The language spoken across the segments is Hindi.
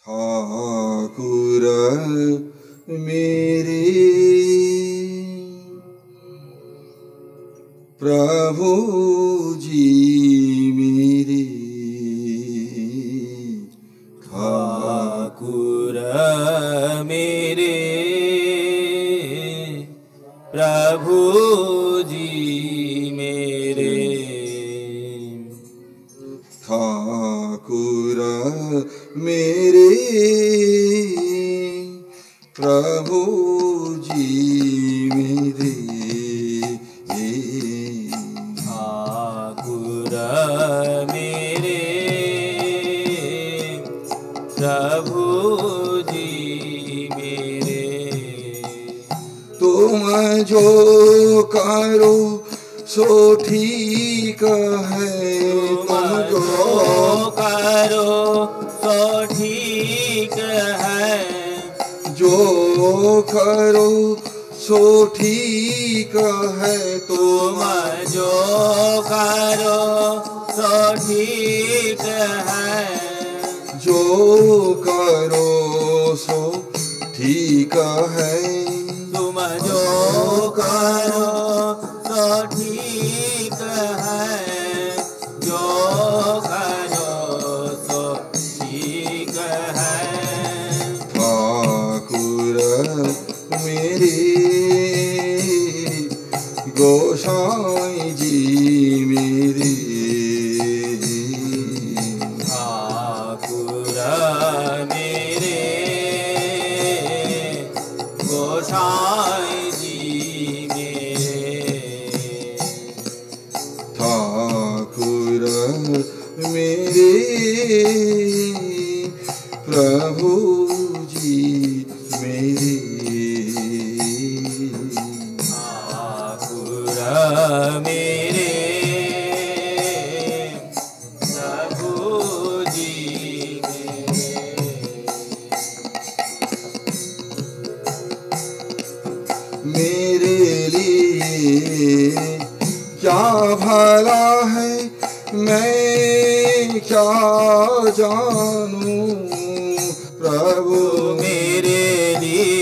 ठाकुर मेरे प्रभु जी मेरे ठाकुर मेरे प्रभु जी मेरे ठाकुर मेरे प्रभु जी मेरे ठाकुर मेरे प्रभु जी मेरे तुम जो करो सो ठीक है तुम जो करो सो ठीक है जो करो सो ठीक है तुम जो करो सो ठीक है जो करो सो ठीक है तुम जो करो सो ठीक है जो करो सो ठीक है ठाकुर मेरे गोसाई जी मेरे ठाकुर मेरे गोसाई जी मेरे ठाकुर मेरे प्रभु जी मेरे ठाकुर मेरे प्रभु जी मेरे लिए क्या भला है मैं क्या जानूं प्रभु मेरे लिए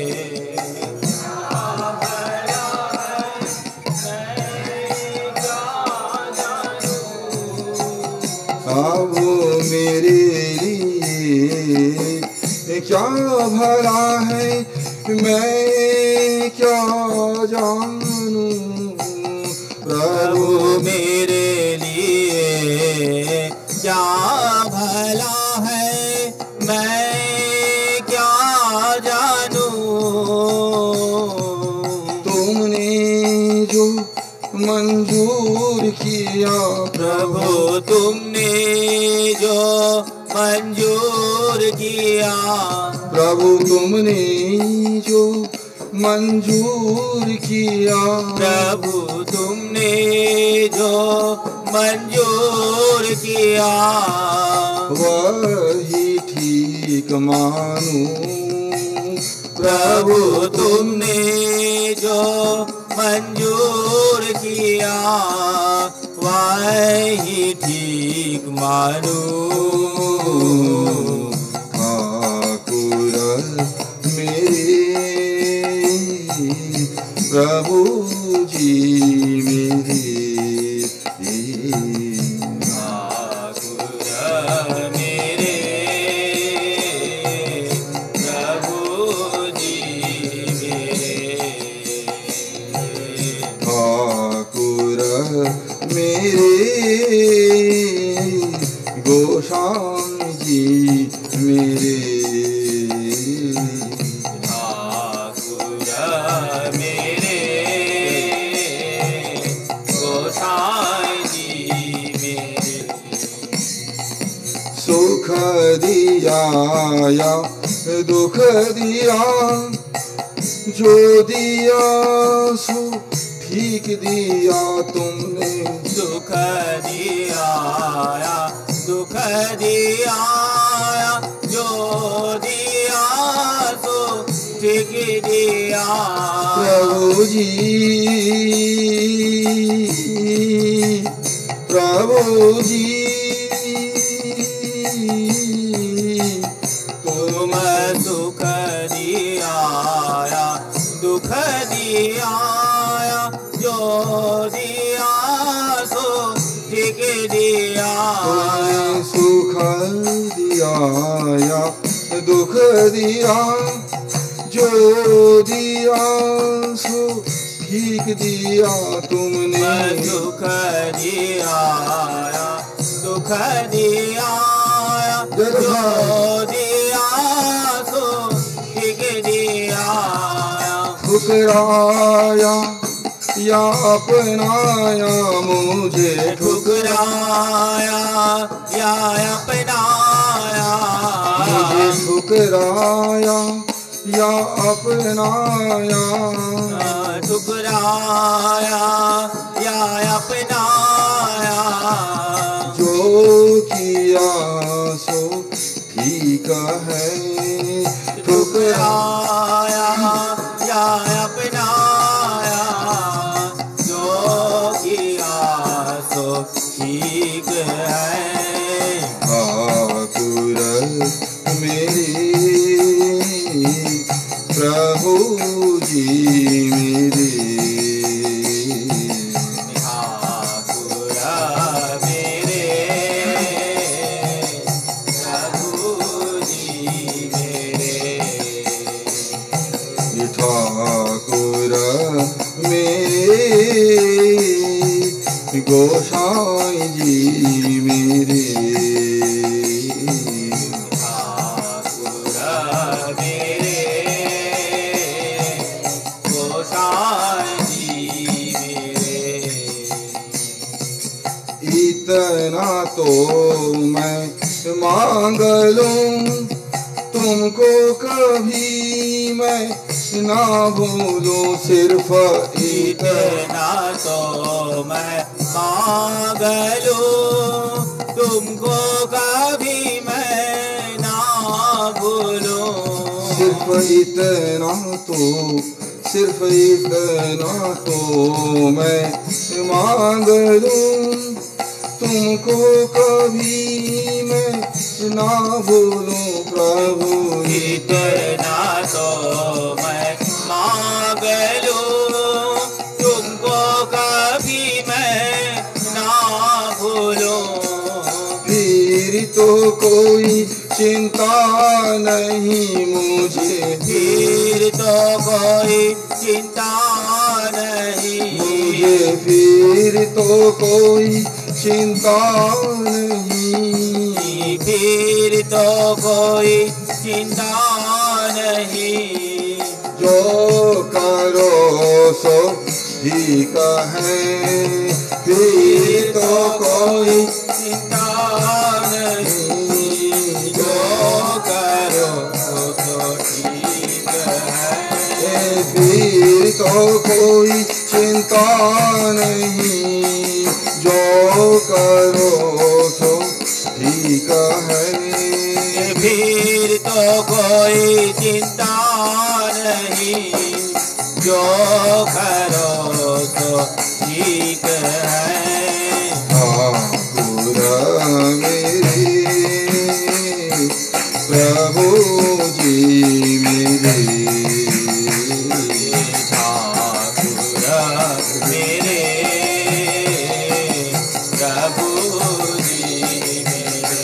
प्रभु मेरे लिए क्या भला है मैं क्या जानूं प्रभु मेरे लिए क्या भला है मैं क्या जानूं तुमने जो मंजूर किया प्रभु तुमने जो मंजूर किया प्रभु तुमने जो मंजूर किया प्रभु तुमने जो मंजूर किया वही ठीक मानूं प्रभु तुमने जो मंजूर किया वही ठीक मानूं ठाकुर मेरे प्रभु जी मेरे ठाकुर मेरे प्रभु जी मेरे ठाकुर मेरे गोसाई जी मेरे ठाकुर मेरे गोसाई जी मेरे सुख दिया या दुख दिया जो दिया सो ठीक दिया तुमने सुख दिया दुख दिया जो दिया सो ठीक दिया प्रभु जी प्रभु जी आया दुख दिया, जो दिया सो ठीक दिया तुमने। दुख दिया दुख दिया, जो दिया सो ठीक दिया। ठुकराया या अपनाया मुझे, ठुकराया या अपनाया, मुझे ठुकराया या अपनाया, ठुकराया या अपनाया। जो किया सो ठीक है, ठुकराया या अपनाया, जो किया सो ठीक है। ठाकुर मेरे प्रभु जी मेरे, ठाकुर मेरे प्रभु जी मेरे, ठाकुर मेरे गोसाई जी मेरे, ठाकुर मेरे गोसाई जी मेरे। इतना तो मैं मांग लूं तुमको कभी मैं ना भूलूं, सिर्फ इतना तो मैं मांग लूं तुमको कभी मैं ना भूलूं। सिर्फ इतना तो मैं मांग लूं तुमको कभी मैं ना भूलूं प्रभु। इतना तो मैं मांग लूं तुमको कभी मैं ना भूलूं। फिर तो कोई चिंता नहीं मुझे, फिर तो कोई चिंता नहीं मुझे फिर तो कोई चिंता नहीं, फिर तो कोई चिंता नहीं। जो करो सो ठीक है, फिर तो कोई चिंता नहीं, जो करो सो ठीक है। फिर तो कोई चिंता नहीं, जो करो सो ठीक है। फिर तो कोई चिंता नहीं, जो करो तो ठीक है। ठाकुर मेरे प्रभु जी मेरे, ठाकुर मेरे प्रभु जी मेरे,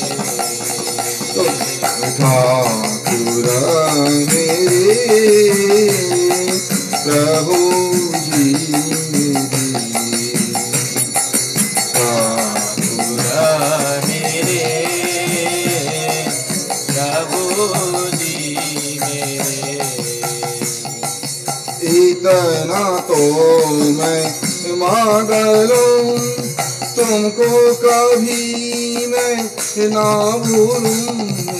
ठाकुर मेरे प्रभु जी मेरे, ठाकुर मेरे प्रभु जी मेरे। इतना तो मैं मांग लूं तुमको कभी मैं ना भूलूं।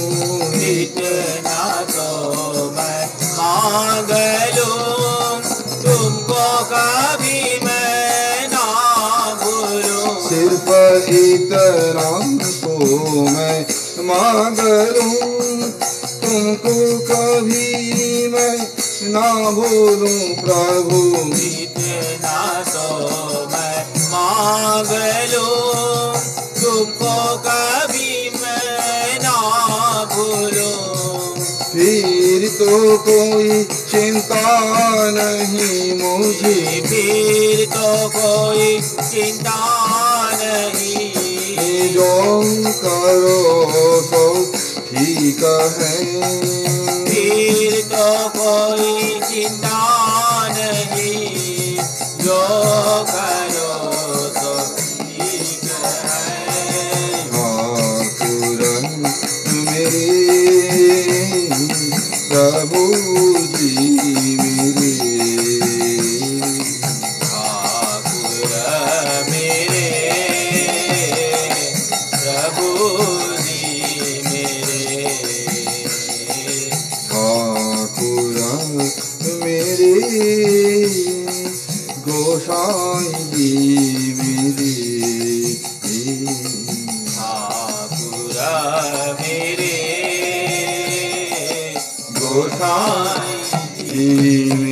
इतना तो मैं मांग लूं तुमको कभी मैं ना भूलूं। सिर्फ इतना तो मैं मांग लूं तुमको कभी मैं ना भूलूं प्रभु। इतना तो मैं मांग लूं तुमको कभी मैं ना भूलूं। फिर तो कोई चिंता नहीं मुझे, फिर तो कोई चिंता नहीं, जो करो सो है। फिर तो कोई चिंता नहीं, जो करो तो ठीक है। ठाकुर मेरे प्रभु जी मेरे, ठाकुर मेरे प्रभु जी मेरे, ठाकुर मेरे गोसाई जी मेरे, ठाकुर मेरे गोसाई जी